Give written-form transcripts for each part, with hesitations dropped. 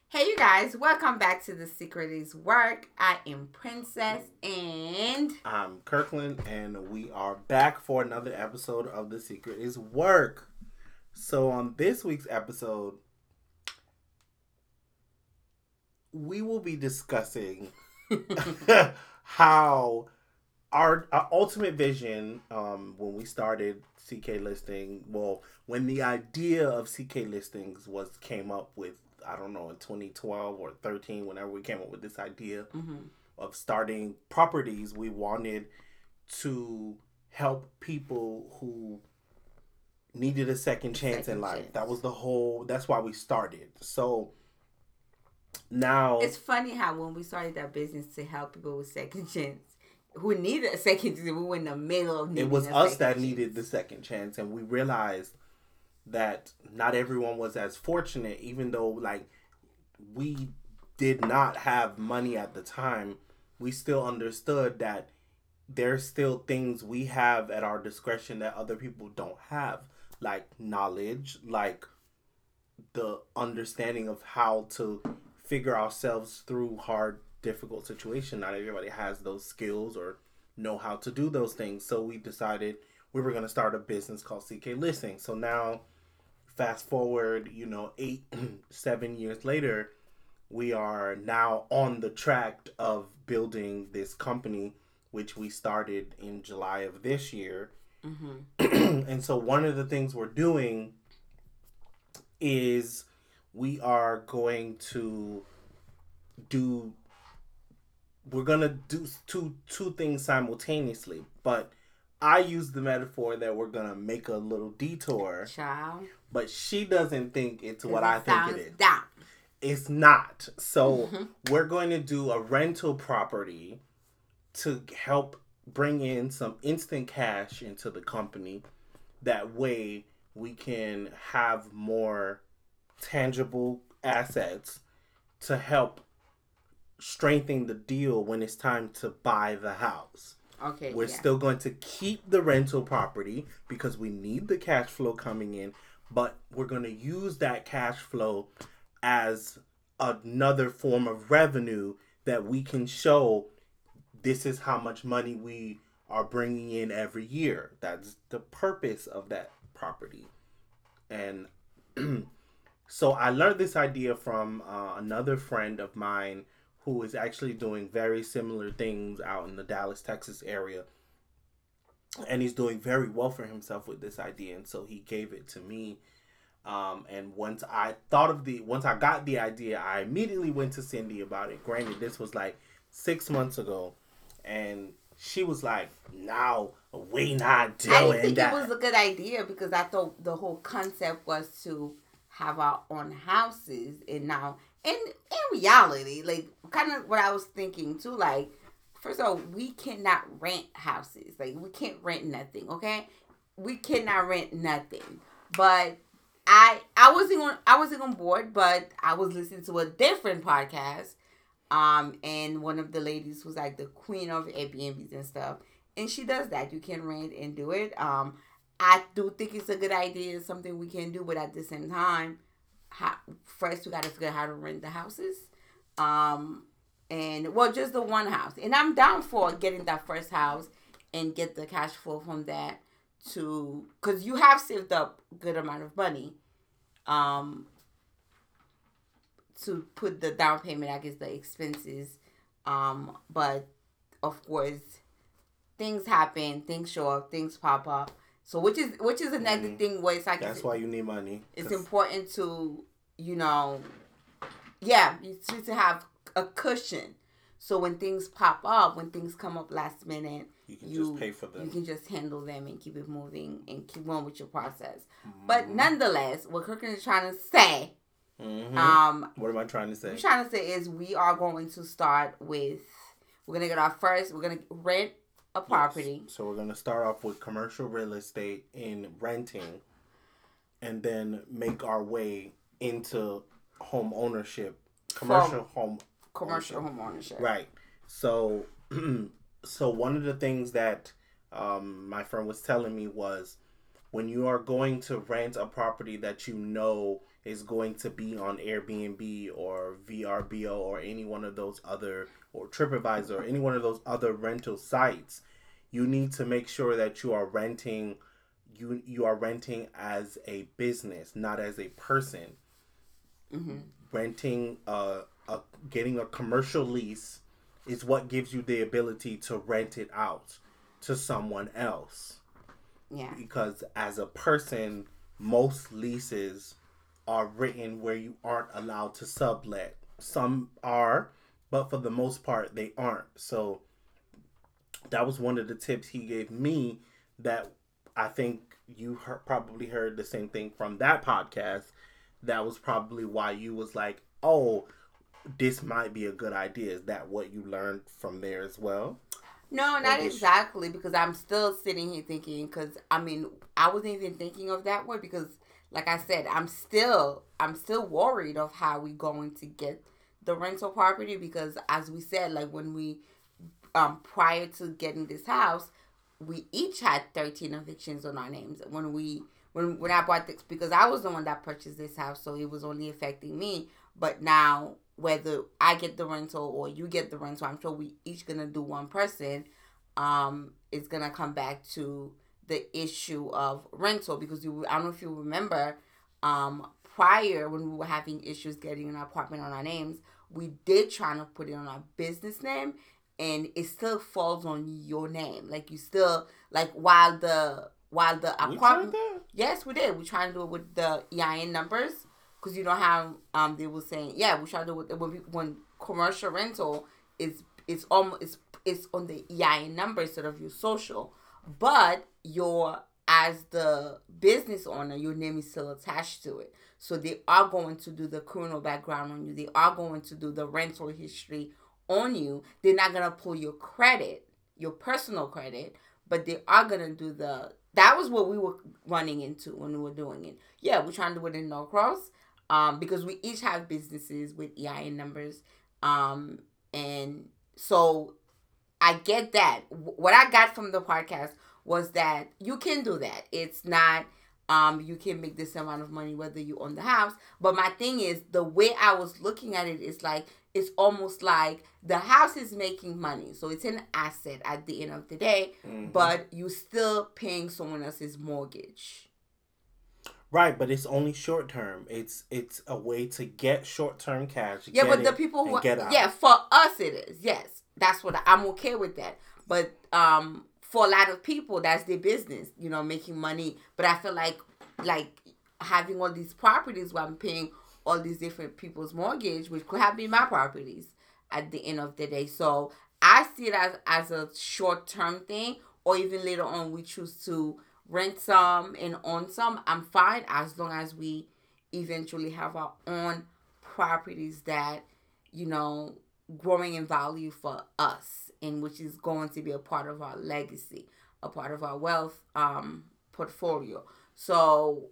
Hey, you guys, welcome back to The Secret is Work. I am Princess and I'm Kirkland, and we are back for another episode of The Secret is Work. So, on this week's episode, we will be discussing how our ultimate vision when we started CK Listing, when the idea of CK Listings came up with, I don't know, in 2012 or 13, whenever we came up with this idea of starting properties, we wanted to help people who needed a second chance in life. That was that's why we started. So now it's funny how when we started that business to help people with second chance, who needed a second chance, we were in the middle of it was us that needed the second chance, and we realized that not everyone was as fortunate, even though we did not have money at the time. We still understood that there's still things we have at our discretion that other people don't have, like knowledge, like the understanding of how to figure ourselves through hard, difficult situations. Not everybody has those skills or know how to do those things. So we decided we were going to start a business called CK Listing. So now, fast forward, 7 years later, we are now on the track of building this company, which we started in July of this year. And so one of the things we're doing is we are going to do we're gonna do two things simultaneously, but I use the metaphor that we're gonna make a little detour. Child. But she doesn't think it's what I think it is. Dumb. It's not. So we're going to do a rental property to help bring in some instant cash into the company. That way we can have more tangible assets to help strengthen the deal when it's time to buy the house. Okay. We're still going to keep the rental property because we need the cash flow coming in, but we're going to use that cash flow as another form of revenue that we can show this is how much money we are bringing in every year. That's the purpose of that property. And so I learned this idea from another friend of mine who is actually doing very similar things out in the Dallas, Texas area. And he's doing very well for himself with this idea. And so he gave it to me. And once I got the idea, I immediately went to Cindy about it. Granted, this was like 6 months ago. And she was like, "No, we not doing that." I didn't think it was a good idea because I thought the whole concept was to have our own houses. And now, in reality, like, kind of what I was thinking too, like, first of all, we cannot rent houses. Like, we can't rent nothing, okay? We cannot rent nothing. But I wasn't on board, but I was listening to a different podcast. And one of the ladies was like the queen of Airbnbs and stuff. And she does that. You can rent and do it. I do think it's a good idea. It's something we can do, but at the same time, first we got to figure out how to rent the houses. And just the one house. And I'm down for getting that first house and get the cash flow from that because you have saved up a good amount of money. To put the down payment, I guess the expenses. But of course, things happen, things show up, things pop up. So which is another thing where it's like that's why you need money. It's important to you need to have a cushion. So when things pop up, when things come up last minute, you can just pay for them. You can just handle them and keep it moving and keep on with your process. But nonetheless, what Kirkland is trying to say. What am I trying to say? What I'm trying to say is we are going to start with, we're going to rent a property. Yes. So we're going to start off with commercial real estate in renting and then make our way into home ownership, commercial home ownership. Right. So, so one of the things that my friend was telling me was when you are going to rent a property that you know is going to be on Airbnb or VRBO or any one of those other, or TripAdvisor or any one of those other rental sites, you need to make sure that you are renting as a business, not as a person. Mm-hmm. Renting getting a commercial lease is what gives you the ability to rent it out to someone else. Yeah. Because as a person, most leases are written where you aren't allowed to sublet. Some are, but for the most part, they aren't. So that was one of the tips he gave me that I think you probably heard the same thing from that podcast. That was probably why you was like, oh, this might be a good idea. Is that what you learned from there as well? No, not exactly, because I'm still sitting here thinking, because, I mean, I wasn't even thinking of that way because, like I said, I'm still worried of how we going to get the rental property because, as we said, like when we, prior to getting this house, we each had 13 evictions on our names. When I bought this, because I was the one that purchased this house, so it was only affecting me. But now, whether I get the rental or you get the rental, I'm sure we each gonna do one person. It's gonna come back to the issue of rental because I don't know if you remember, prior when we were having issues getting an apartment on our names, we did try to put it on our business name, and it still falls on your name. Like you still while the apartment. Yes, we did. We tried to do it with the EIN numbers. Because you know how they were saying, yeah, we try to do it when commercial rental is it's on the EIN number instead of your social, but as the business owner, your name is still attached to it. So they are going to do the criminal background on you. They are going to do the rental history on you. They're not gonna pull your credit, your personal credit, but they are gonna do the. That was what we were running into when we were doing it. Yeah, we're trying to do it in Norcross. Because we each have businesses with EIN numbers. And so I get that. What I got from the podcast was that you can do that. It's not, you can make this amount of money whether you own the house. But my thing is, the way I was looking at it is like, it's almost like the house is making money. So it's an asset at the end of the day, but you still paying someone else's mortgage. Right, but it's only short term. It's a way to get short term cash. Yeah, but the people who for us it is. Yes, that's what I'm okay with that. But for a lot of people, that's their business. You know, making money. But I feel like having all these properties where I'm paying all these different people's mortgage, which could have been my properties at the end of the day. So I see it as a short term thing, or even later on we choose to rent some and own some. I'm fine as long as we eventually have our own properties that, you know, growing in value for us, and which is going to be a part of our legacy, a part of our wealth portfolio. So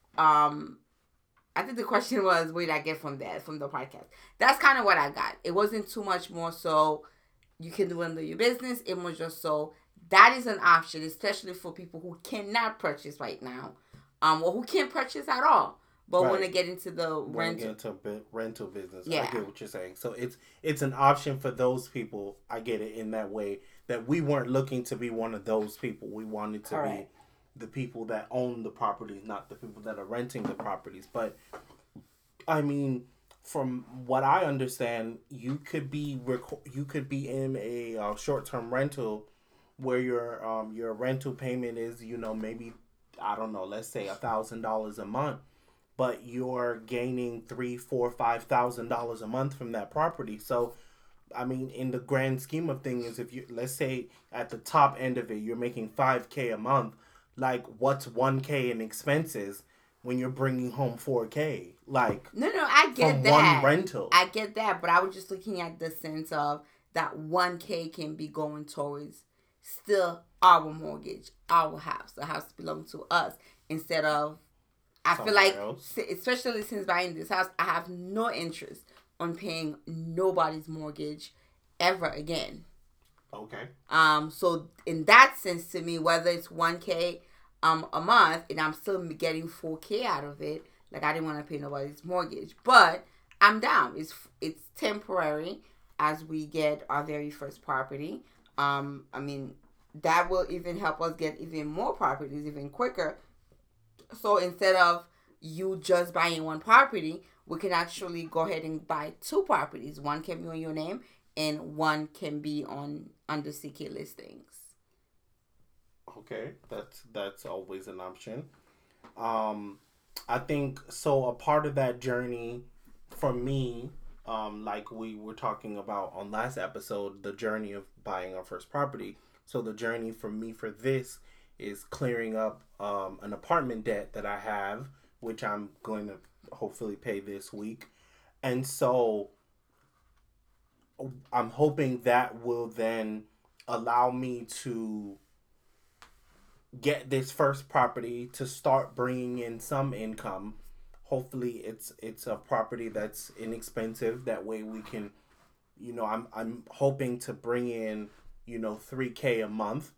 I think the question was, what did I get from that, from the podcast? That's kind of what I got. It wasn't too much more so you can do it under your business. It was just so that is an option, especially for people who cannot purchase right now, or who can't purchase at all, but want to get into the rental business. Yeah. I get what you're saying. So it's an option for those people. I get it in that way, that we weren't looking to be one of those people. We wanted to be the people that own the properties, not the people that are renting the properties. But I mean, from what I understand, you could be in a short-term rental where your rental payment is, you know, maybe, I don't know, let's say $1,000 a month, but you're gaining $3,000, $4,000, $5,000 a month from that property. So, I mean, in the grand scheme of things, if you, let's say at the top end of it, you're making $5,000 a month, like what's $1,000 in expenses when you're bringing home $4,000? Like, no, I get that. One rental. I get that, but I was just looking at the sense of that $1,000 can be going towards still our mortgage, our house. The house belongs to us instead of, I feel like, especially since buying this house, I have no interest on paying nobody's mortgage ever again. Okay. So in that sense, to me, whether it's $1,000, a month, and I'm still getting $4K out of it. Like, I didn't want to pay nobody's mortgage, but I'm down. It's temporary as we get our very first property. I mean, that will even help us get even more properties even quicker. So instead of you just buying one property, we can actually go ahead and buy two properties. One can be on your name, and one can be on under CK listings. Okay, that's always an option. I think so. A part of that journey for me, like we were talking about on last episode, the journey of buying our first property. So the journey for me for this is clearing up an apartment debt that I have, which I'm going to hopefully pay this week. And so I'm hoping that will then allow me to get this first property to start bringing in some income. Hopefully it's a property that's inexpensive. That way we can, I'm hoping to bring in, 3K a month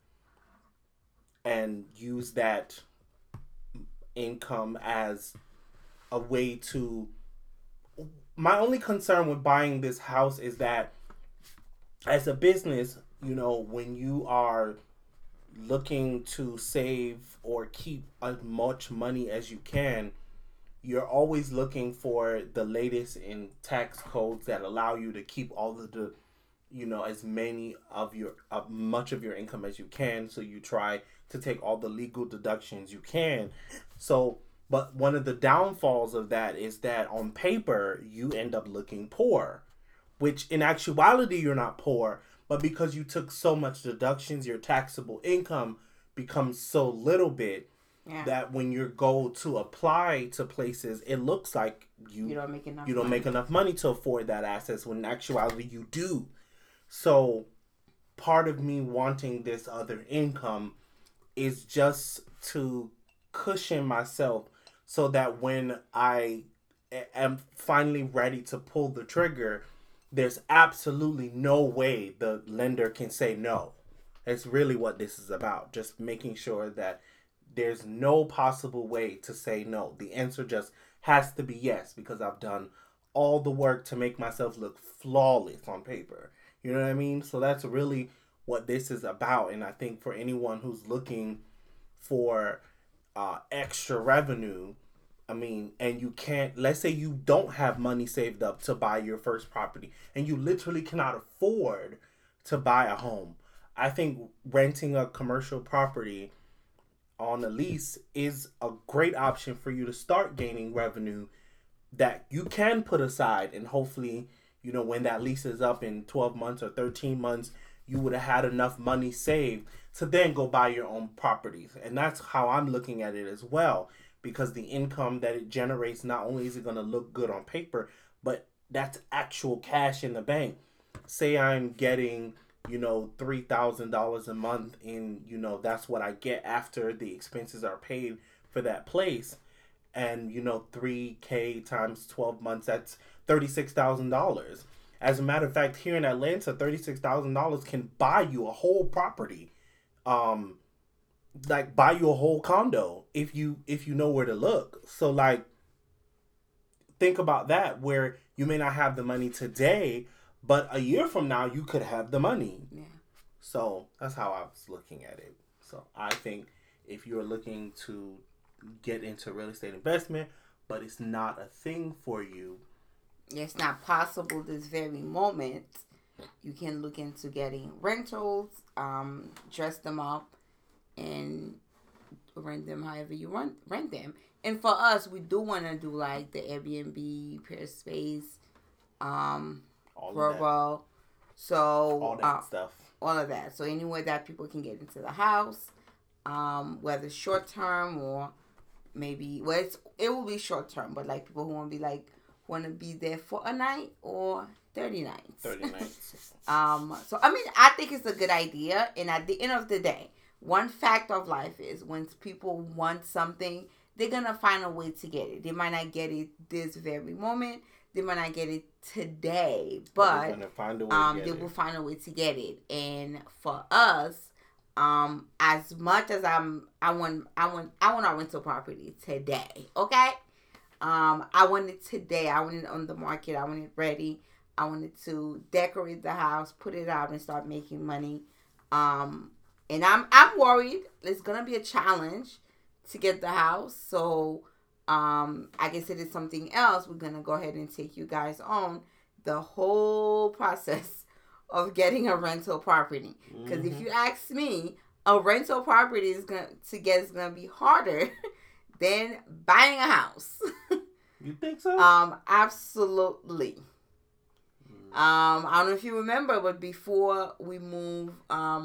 and use that income as a way to. My only concern with buying this house is that as a business, when you are looking to save or keep as much money as you can, you're always looking for the latest in tax codes that allow you to keep all of the, as many of your, much of your income as you can. So you try to take all the legal deductions you can. So, but one of the downfalls of that is that on paper, you end up looking poor, which in actuality, you're not poor, but because you took so much deductions, your taxable income becomes so little bit that when you go to apply to places, it looks like you don't make enough money to afford that assets, when in actuality you do. So part of me wanting this other income is just to cushion myself so that when I am finally ready to pull the trigger, there's absolutely no way the lender can say no. It's really what this is about. Just making sure that there's no possible way to say no. The answer just has to be yes, because I've done all the work to make myself look flawless on paper. You know what I mean? So that's really what this is about. And I think for anyone who's looking for extra revenue, and you can't, let's say you don't have money saved up to buy your first property and you literally cannot afford to buy a home. I think renting a commercial property on a lease is a great option for you to start gaining revenue that you can put aside, and hopefully, when that lease is up in 12 months or 13 months, you would have had enough money saved to then go buy your own properties. And that's how I'm looking at it as well, because the income that it generates, not only is it going to look good on paper, but that's actual cash in the bank. Say I'm getting, $3,000 a month in, that's what I get after the expenses are paid for that place. And, 3K times 12 months, that's $36,000. As a matter of fact, here in Atlanta, $36,000 can buy you a whole property. Like buy you a whole condo if you know where to look. So like, think about that, where you may not have the money today, but a year from now you could have the money. Yeah. So that's how I was looking at it. So I think if you're looking to get into real estate investment, but it's not a thing for you, it's not possible this very moment, you can look into getting rentals, dress them up, and rent them however you rent them. And for us, we do want to do like the Airbnb, Peerspace, Vrbo. So all that stuff. All of that. So anywhere that people can get into the house, whether short term or maybe it will be short term, but like people who want to be there for a night or 30 nights. 30 nights. So I think it's a good idea, and at the end of the day, one fact of life is when people want something, they're going to find a way to get it. They might not get it this very moment. They might not get it today, but they will find a way to get it. And for us, As much as I want a rental property today. Okay. I want it today. I want it on the market. I want it ready. I wanted to decorate the house, put it out, and start making money. And I'm worried. It's gonna be a challenge to get the house. So, I guess it is something else. We're gonna go ahead and take you guys on the whole process of getting a rental property. Because if you ask me, a rental property is gonna be harder than buying a house. You think so? Absolutely. I don't know if you remember, but before we move,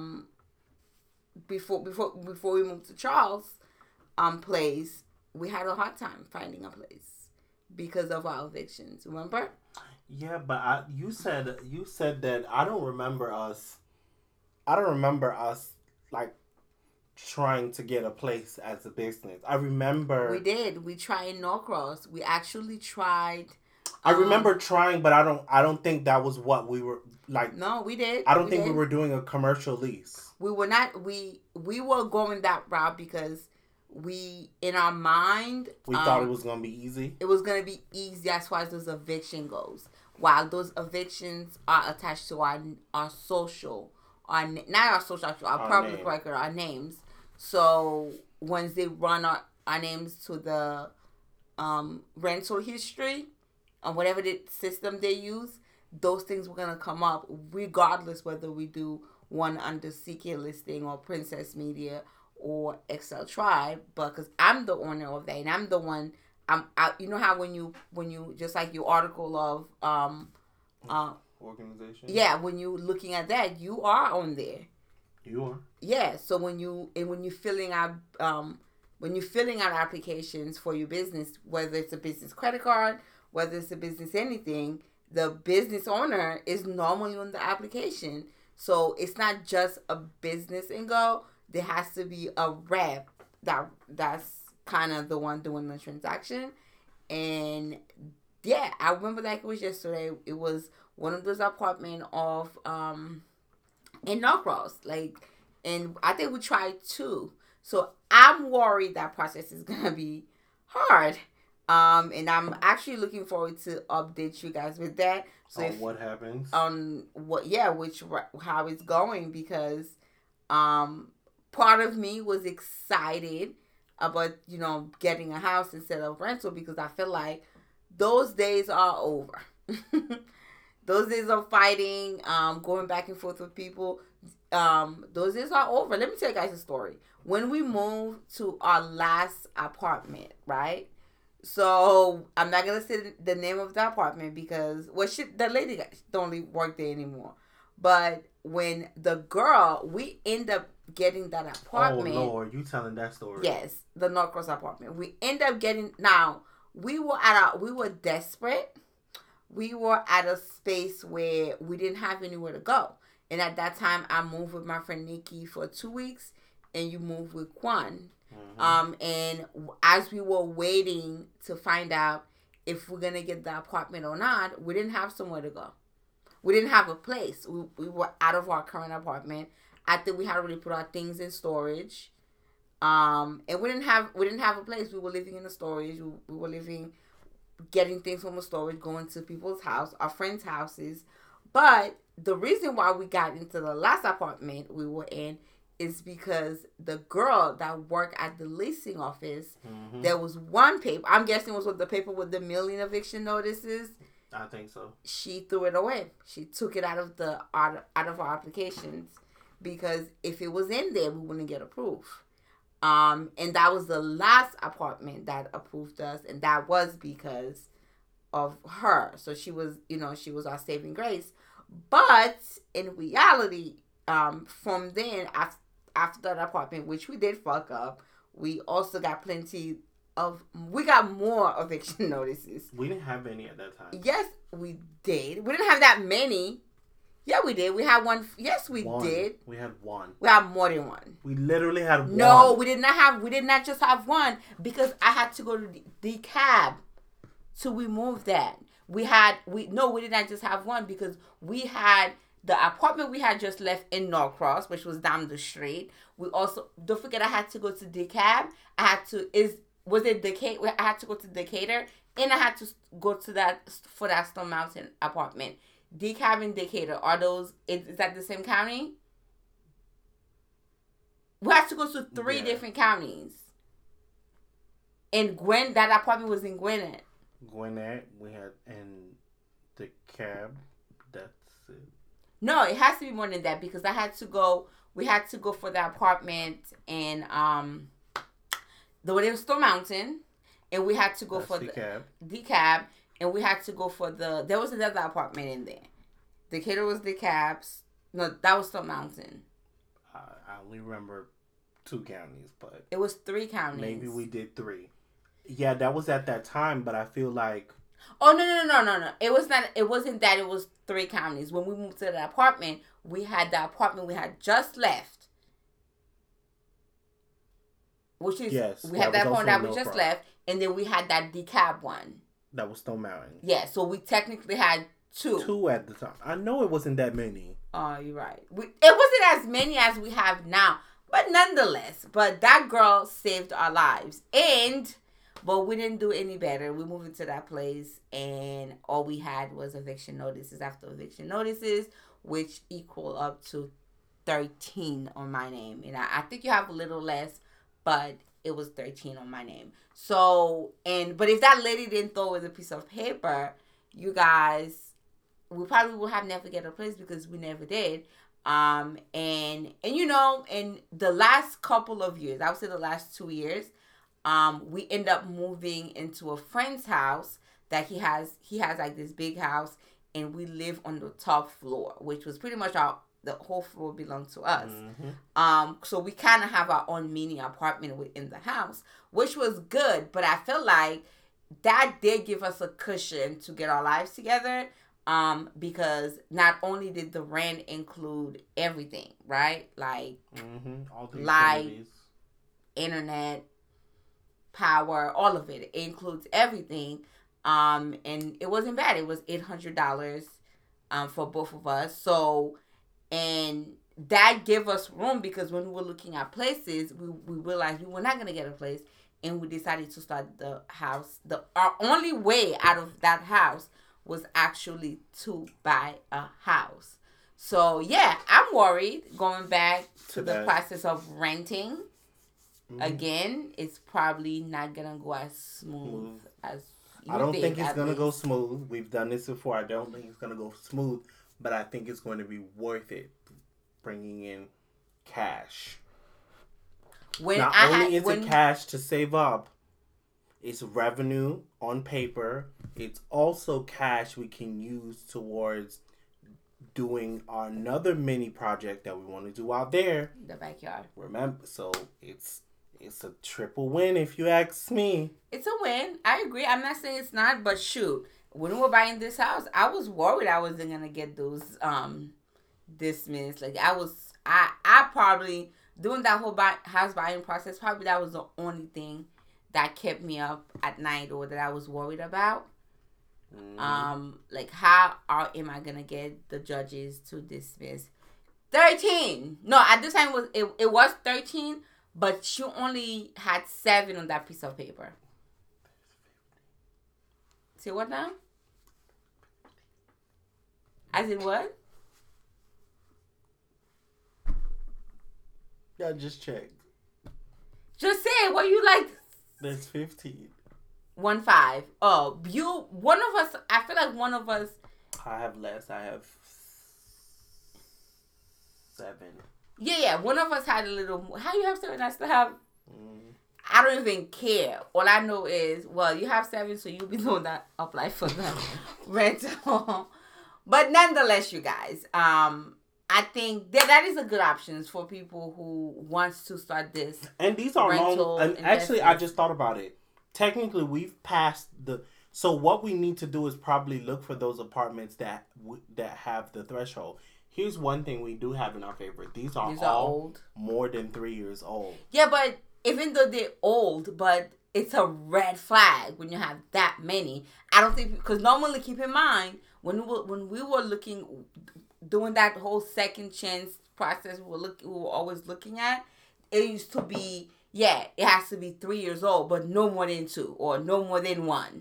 before we moved to Charles' place, we had a hard time finding a place because of our evictions. Remember? Yeah, but you said that I don't remember us. I don't remember us like trying to get a place as a business. I remember we did. We tried in Norcross. We actually tried. I remember trying, but I don't think that was what we were like. No, we did. I don't think we were doing a commercial lease. We were not. We were going that route because we, in our mind, we thought it was gonna be easy. It was gonna be easy as far as those eviction goes. While those evictions are attached to our social, not our social, our public name. Record, our names. So once they run our names to the rental history, or whatever the system they use, those things were going to come up regardless whether we do one under CK Listing or Princess Media or Excel Tribe. But because I'm the owner of that and I'm the one, you know how when you just like your article of organization. Yeah, when you looking at that, you are on there. You are. Yeah. So when you're filling out applications for your business, whether it's a business credit card, whether it's a business anything, the business owner is normally on the application. So it's not just a business and go. There has to be a rep that's kind of the one doing the transaction. And yeah, I remember like it was yesterday. It was one of those apartments of in Norcross. And I think we tried 2. So I'm worried that process is gonna be hard. And I'm actually looking forward to update you guys with that. So what happens? How it's going, because part of me was excited about getting a house instead of rental, because I feel like those days are over. Those days of fighting, going back and forth with people, those days are over. Let me tell you guys a story. When we moved to our last apartment, right? So I'm not gonna say the name of the apartment because the lady don't work there anymore. But when we end up getting that apartment. Oh Lord, you telling that story? Yes, the Norcross apartment. We end up getting we were desperate. We were at a space where we didn't have anywhere to go, and at that time I moved with my friend Nikki for 2 weeks, and you moved with Quan. And as we were waiting to find out if we're gonna get the apartment or not, we didn't have somewhere to go. We didn't have a place. We were out of our current apartment. I think we had already put our things in storage. And we didn't have a place. We were living in the storage. We were getting things from the storage, going to people's house, our friends' houses. But the reason why we got into the last apartment we were in is because the girl that worked at the leasing office, there was one paper. I'm guessing it was with the paper with the million eviction notices. I think so. She threw it away. She took it out of our applications because if it was in there, we wouldn't get approved. And that was the last apartment that approved us, and that was because of her. So she was our saving grace. But in reality, from then after that apartment, which we did fuck up, we also got we got more eviction notices. We didn't have any at that time. Yes, we did. We didn't have that many. Yeah, we did. We had one. Yes, we did. We had one. We had more than one. We literally had one. No, we did not just have one, because I had to go to the cab to remove that. We did not just have one, because we had the apartment we had just left in Norcross, which was down the street. We also, don't forget, I had to go to DeKalb. I had to go to Decatur, and I had to go to that Stone Mountain apartment. DeKalb and Decatur, is that the same county? We had to go to three different counties. And that apartment was in Gwinnett. Gwinnett, we had in DeKalb. That's it. No, it has to be more than that because we had to go for the apartment in the one in Stone Mountain, and we had to go for DeKalb, and we had to go for there was another apartment in there. Decatur was DeKalb's. No, that was Stone Mountain. I only remember 2 counties, but it was 3 counties. Maybe we did 3. Yeah, that was at that time, but I feel like. Oh no! It was not. It wasn't that. It was 3 counties. When we moved to the apartment, we had the apartment we had just left, which is we had that apartment that we just left, and then we had that DeKalb one. That was Stone Mountain. Yeah, so we technically had 2. 2 at the time. I know it wasn't that many. Oh, you're right. It wasn't as many as we have now, but nonetheless. But that girl saved our lives, but we didn't do any better. We moved into that place, and all we had was eviction notices after eviction notices, which equal up to 13 on my name. And I think you have a little less, but it was 13 on my name. So, but if that lady didn't throw away the piece of paper, you guys, we probably would have never get a place because we never did. And you know, in the last couple of years, I would say the last 2 years, we end up moving into a friend's house that he has like this big house, and we live on the top floor, which was pretty much the whole floor belonged to us. Mm-hmm. So we kind of have our own mini apartment within the house, which was good, but I feel like that did give us a cushion to get our lives together. Because not only did the rent include everything, right? Like all the light, internet, power, all of it. It includes everything. And it wasn't bad. It was $800 for both of us. So, and that gave us room because when we were looking at places, we realized we were not going to get a place, and we decided to start the house. Our only way out of that house was actually to buy a house. So yeah, I'm worried going back to the process of renting. Mm-hmm. Again, it's probably not gonna go as smooth as you I don't think it's gonna go smooth. We've done this before. I don't think it's gonna go smooth, but I think it's going to be worth it bringing in cash. Not only is it cash to save up, it's revenue on paper. It's also cash we can use towards doing another mini project that we want to do out there. The backyard. Remember, so it's a triple win if you ask me. It's a win. I agree. I'm not saying it's not, but shoot, when we were buying this house, I was worried I wasn't gonna get those dismissed. Like I probably doing that whole house buying process. Probably that was the only thing that kept me up at night or that I was worried about. Like how am I gonna get the judges to dismiss 13? No, at this time it was 13, but she only had 7 on that piece of paper. See what now? As in what? Yeah, just check. Just say what you like. That's 15. 15. Oh, one of us. I feel like one of us. I have less. I have 7. Yeah. One of us had a little more. How you have 7? I still have. I don't even care. All I know is, well, you have 7, so you'll be the one that apply for the rental. But nonetheless, you guys, I think that is a good option for people who wants to start this. And these are long. And actually, I just thought about it. Technically, we've passed the. So what we need to do is probably look for those apartments that have the threshold. Here's one thing we do have in our favor. These are all old. More than 3 years old. Yeah, but even though they're old, but it's a red flag when you have that many. I don't think, because normally, keep in mind, when we were looking, doing that whole second chance process we were always looking at, it used to be, yeah, it has to be 3 years old, but no more than 2 or no more than 1.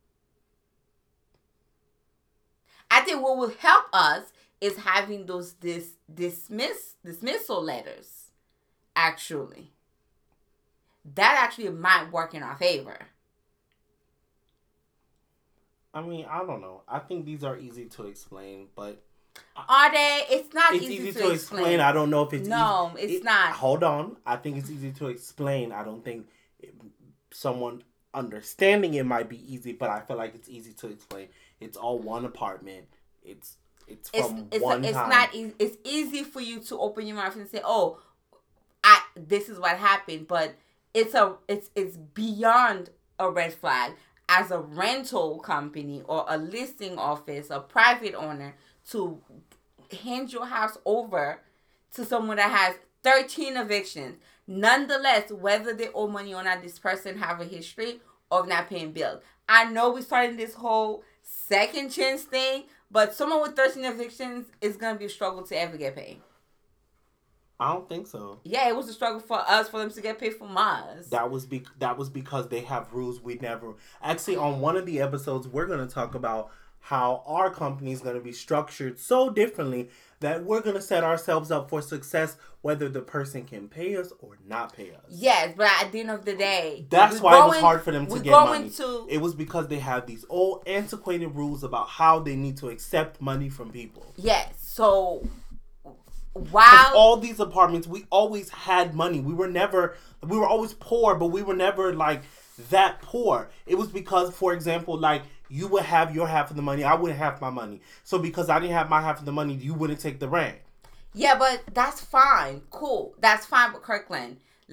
I think what will help us is having those dismissal letters. Actually, that actually might work in our favor. I mean, I don't know. I think these are easy to explain, but are they? It's not it's easy to explain. I don't know if it's no, easy. It's not. Hold on. I think it's easy to explain. I don't think someone understanding it might be easy, but I feel like it's easy to explain. It's all one apartment. It's from one time. It's not easy. It's easy for you to open your mouth and say, "Oh, this is what happened," but it's beyond a red flag as a rental company or a listing office, a private owner, to hand your house over to someone that has 13 evictions. Nonetheless, whether they owe money or not, this person have a history of not paying bills. I know we started this whole second chance thing, but someone with 13 evictions is going to be a struggle to ever get paid. I don't think so. Yeah, it was a struggle for them to get paid from us. That was because they have rules we never... Actually, on one of the episodes, we're going to talk about how our company is going to be structured so differently that we're going to set ourselves up for success whether the person can pay us or not pay us. Yes, but at the end of the day... That's why it was hard for them to get money. It was because they have these old, antiquated rules about how they need to accept money from people. Yes, so... Wow. All these apartments, we always had money. We were always poor, but we were never like that poor. It was because, for example, like you would have your half of the money, I wouldn't have my money. So because I didn't have my half of the money, you wouldn't take the rent. Yeah, but that's fine. Cool. That's fine. But Kirkland,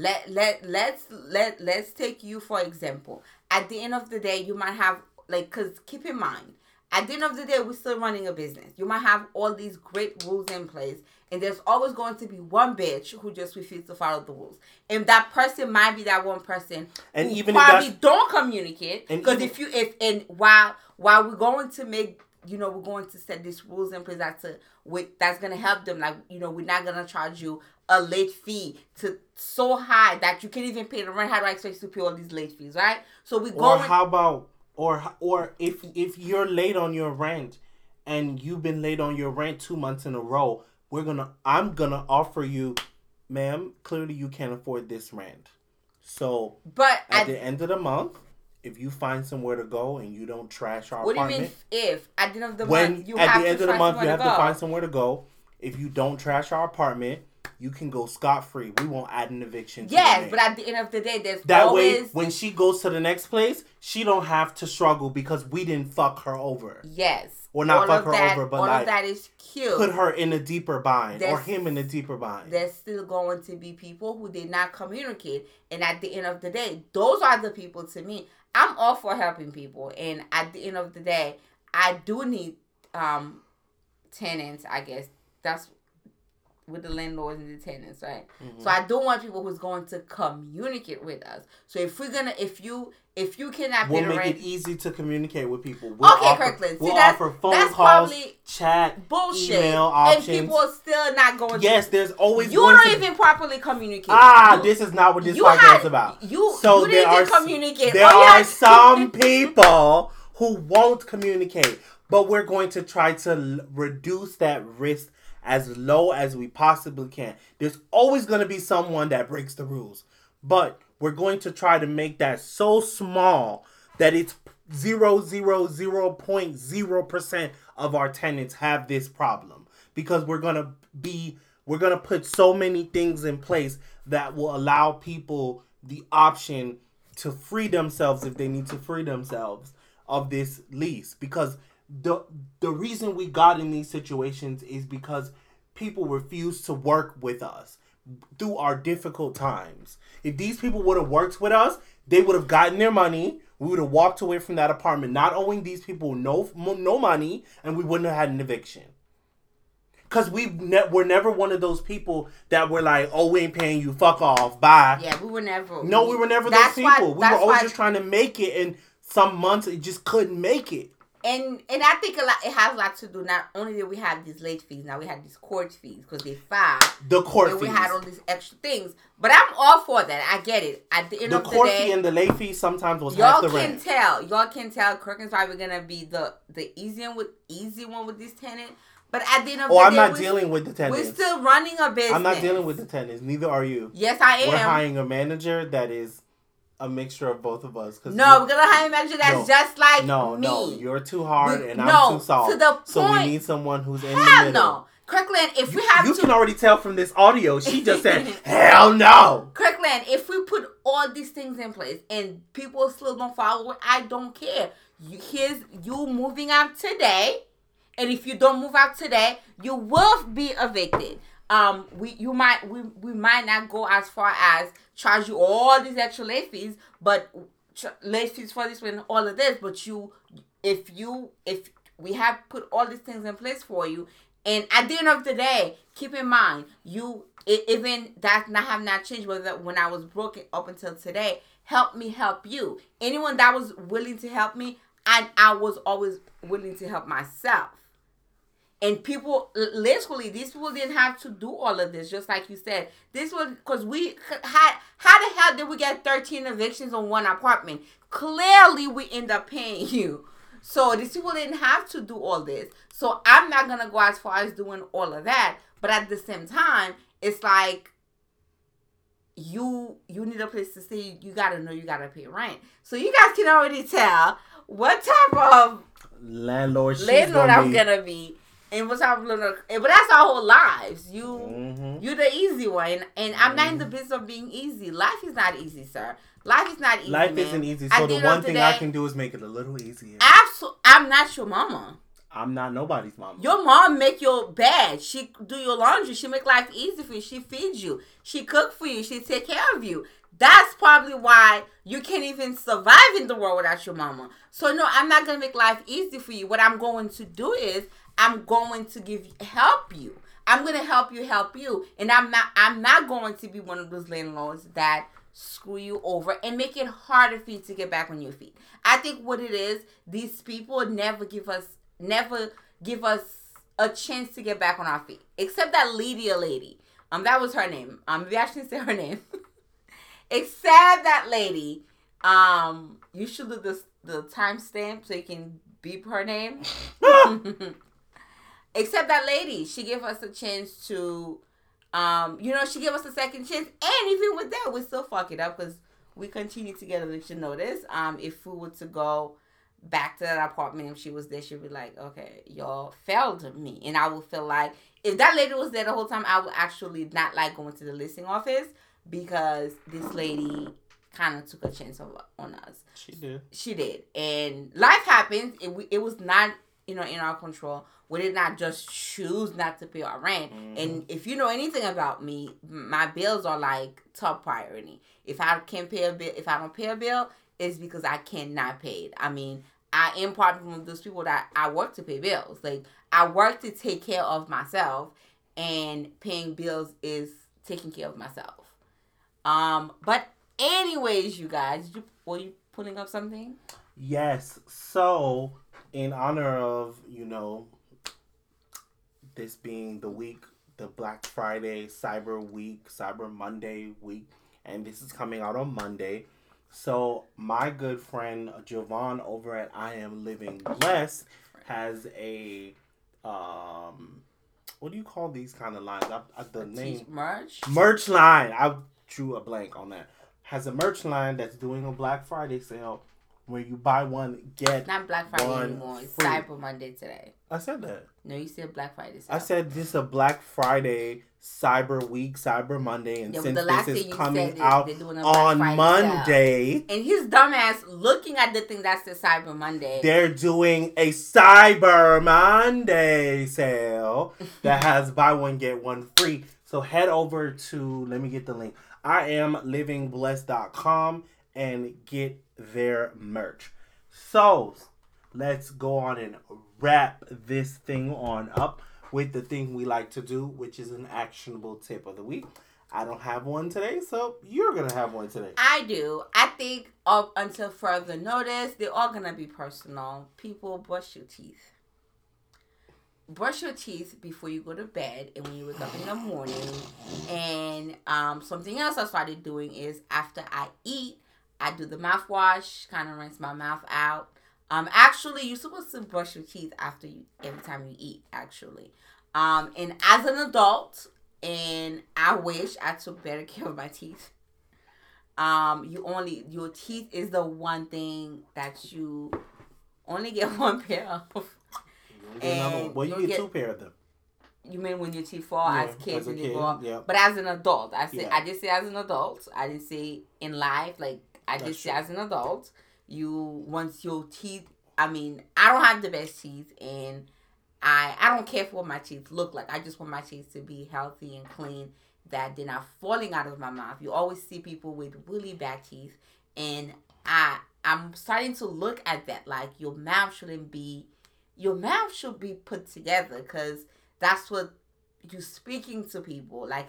let's take you for example. At the end of the day, you might have because keep in mind, at the end of the day, we're still running a business. You might have all these great rules in place, and there's always going to be one bitch who just refuses to follow the rules. And that person might be that one person and who even probably don't communicate. Because while we're going to make, we're going to set these rules in place that's going to help them. Like, we're not going to charge you a late fee so high that you can't even pay the rent. How do I expect you to pay all these late fees, right? So we go. Or how about... Or if you're late on your rent and you've been late on your rent 2 months in a row, I'm gonna offer you, ma'am, clearly you can't afford this rent. So but at the end of the month, if you find somewhere to go and you don't trash our apartment. What do you mean if? At the end of the month you have to find somewhere to go. If you don't trash our apartment, you can go scot-free. We won't add an eviction to yes, but at the end of the day, way, when she goes to the next place, she don't have to struggle because we didn't fuck her over. Yes. Or not fuck her over, but all of that is cute. Put her in a deeper bind. Or him in a deeper bind. There's still going to be people who did not communicate. And at the end of the day, those are the people to me. I'm all for helping people. And at the end of the day, I do need tenants, I guess. That's with the landlords and the tenants, right? Mm-hmm. So I don't want people who's going to communicate with us. So if you cannot pay the rent, we'll make it easy to communicate with people. Kirkland. We'll offer phone calls, chat, bullshit, email options. And people are still not going. Yes, there's always. You don't even properly communicate. This is not what this podcast is about. You didn't communicate. There are some people who won't communicate, but we're going to try to reduce that risk as low as we possibly can. There's always going to be someone that breaks the rules. But we're going to try to make that so small that it's 0.0% of our tenants have this problem. Because we're going to put so many things in place that will allow people the option to free themselves if they need to free themselves of this lease. Because the reason we got in these situations is because people refuse to work with us through our difficult times. If these people would have worked with us, they would have gotten their money. We would have walked away from that apartment, not owing these people no money, and we wouldn't have had an eviction. Because we're never one of those people that were like, oh, we ain't paying you, fuck off, bye. Yeah, we were never. No, we were never those people. We were always just trying to make it, and some months it just couldn't make it. And I think it has a lot to do. Not only did we have these late fees, now we had these court fees because they filed. The court fees. And we had all these extra things. But I'm all for that. I get it. At the end of the day, the court fee and the late fee sometimes was half the rent. Y'all can tell. Kirkland's probably gonna be the easy one with this tenant. But at the end of the day, I'm not dealing with the tenants. We're still running a business. I'm not dealing with the tenants. Neither are you. Yes, I am. We're hiring a manager that is a mixture of both of us. No, we're gonna hire a manager that's just like me. No, you're too hard and I'm too soft. To the point. So we need someone who's in the middle. No. Kirkland, if we have You can already tell from this audio, she just said, hell no. Kirkland, if we put all these things in place and people still don't follow it, I don't care. Here's you moving out today. And if you don't move out today, you will be evicted. We might not go as far as charge you all these extra late fees, but late fees for this and all of this. But if we have put all these things in place for you, and at the end of the day, keep in mind even that have not changed. Whether when I was broken up until today, help me help you. Anyone that was willing to help me, I was always willing to help myself. And people, literally, these people didn't have to do all of this, just like you said. This was because we had, how the hell did we get 13 evictions on one apartment? Clearly, we end up paying you. So these people didn't have to do all this. So I'm not going to go as far as doing all of that. But at the same time, it's like you need a place to stay. You got to know you got to pay rent. So you guys can already tell what type of landlord I'm going to be. And what's our little, but that's our whole lives. You're the easy one, and I'm not in the business of being easy. Life is not easy, sir. Life is not easy. Life isn't easy. So the one thing I can do is make it a little easier. Absolutely, I'm not your mama. I'm not nobody's mama. Your mom make your bed. She do your laundry. She make life easy for you. She feeds you. She cook for you. She take care of you. That's probably why you can't even survive in the world without your mama. So no, I'm not gonna make life easy for you. What I'm going to do is I'm going to help you. I'm going to help you. And I'm not going to be one of those landlords that screw you over and make it harder for you to get back on your feet. I think what it is, these people never give us a chance to get back on our feet. Except that lady. That was her name. Maybe I shouldn't say her name. Except that lady. You should do the timestamp so you can beep her name. Except that lady, she gave us a chance to, she gave us a second chance. And even with that, we still fuck it up because we continue to get eviction notice. If we were to go back to that apartment, if she was there, she'd be like, okay, y'all failed me. And I would feel like if that lady was there the whole time, I would actually not like going to the listing office because this lady kind of took a chance on us. She did. And life happens. It was not, in our control. We did not just choose not to pay our rent. And if you know anything about me, my bills are like top priority. If I can't pay a bill, if I don't pay a bill, it's because I cannot pay it. I mean, I am part of those people that I work to pay bills. Like, I work to take care of myself, and paying bills is taking care of myself. But anyways, you guys, were you putting up something? Yes. So, in honor of, this being the week, the Black Friday, Cyber Week, Cyber Monday week, and this is coming out on Monday. So my good friend Jovan over at I Am Living Blessed has a what do you call these kind of lines? Merch line. I drew a blank on that. Has a merch line that's doing a Black Friday sale where you buy one, get not Black Friday anymore. It's Cyber Monday today. I said that. No, you said Black Friday. I said this is a Black Friday, Cyber Week, Cyber Monday, and since this is coming out on Monday, and his dumbass looking at the thing that says Cyber Monday, they're doing a Cyber Monday sale that has buy one get one free. So head over to, let me get the link, IamLivingBlessed.com and get their merch. So let's go on and wrap this thing on up with the thing we like to do, which is an actionable tip of the week. I don't have one today, so you're gonna have one today. I do. I think up until further notice, they're all gonna be personal. People, brush your teeth. Brush your teeth before you go to bed and when you wake up in the morning. And something else I started doing is after I eat, I do the mouthwash, kind of rinse my mouth out. Actually, you're supposed to brush your teeth after you every time you eat. Actually, and as an adult, and I wish I took better care of my teeth. Your teeth is the one thing that you only get one pair of. You get another one. Well, you get two pair of them. You mean when your teeth fall as kids when you grow up? Yeah. But as an adult, I just say as an adult. I didn't say in life. Like I just say as an adult. Once your teeth. I mean, I don't have the best teeth, and I don't care for what my teeth look like. I just want my teeth to be healthy and clean. That they're not falling out of my mouth. You always see people with really bad teeth, and I'm starting to look at that. Like your mouth should be put together because that's what you're speaking to people. Like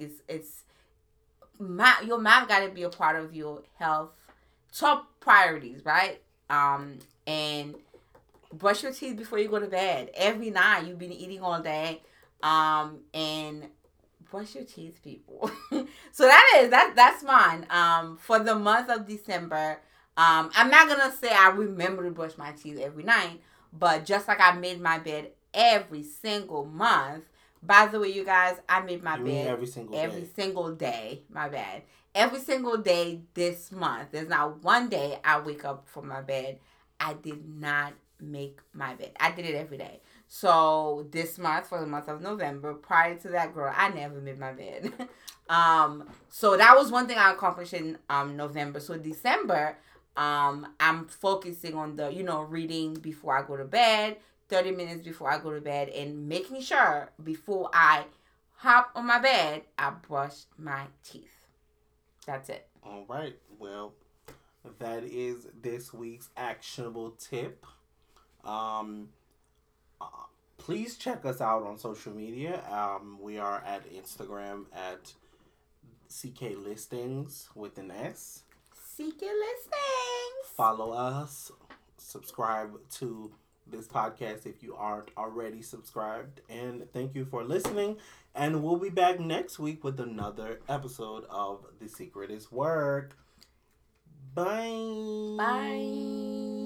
your mouth got to be a part of your health top priorities, right? And brush your teeth before you go to bed every night. You've been eating all day, and brush your teeth, people. So that's mine. For the month of December, I'm not gonna say I remember to brush my teeth every night, but just like I made my bed every single month. By the way, you guys, I made my bed every single day. My bad. Every single day this month. There's not one day I wake up from my bed. I did not make my bed. I did it every day. So this month, for the month of November, prior to that, girl, I never made my bed. So that was one thing I accomplished in November. So December, I'm focusing on the reading before I go to bed, 30 minutes before I go to bed, and making sure before I hop on my bed, I brush my teeth. That's it. All right. Well, that is this week's actionable tip. Please check us out on social media. We are at Instagram at CK Listings with an S. CK Listings. Follow us. Subscribe to this podcast if you aren't already subscribed. And thank you for listening. And we'll be back next week with another episode of The Secret is Work. Bye. Bye.